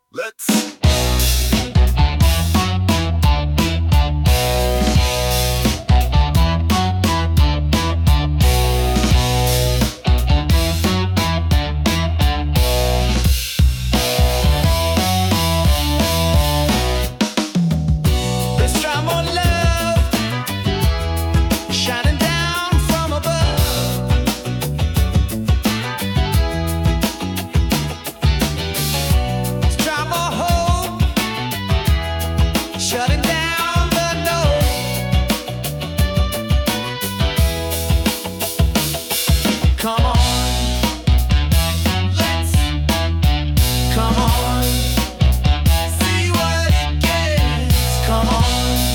Let's try more love shining down from above. Let's try more hope shutting down the no. Come on, let's come on, see what it gets. Come on.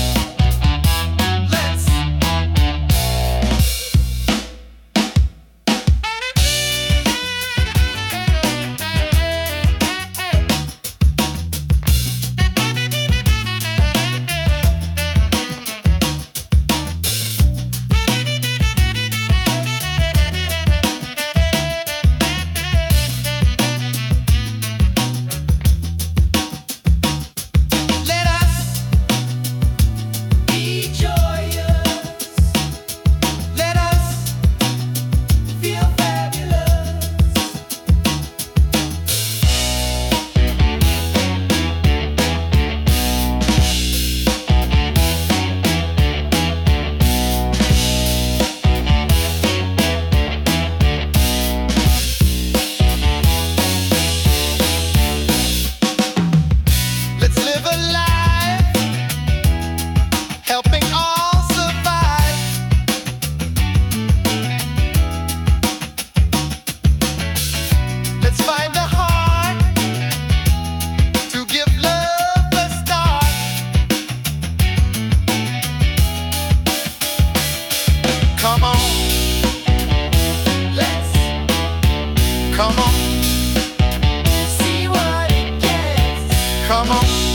Helping all survive. Let's find the heart to give love a start. Come on, let's come on, see what it gets. Come on.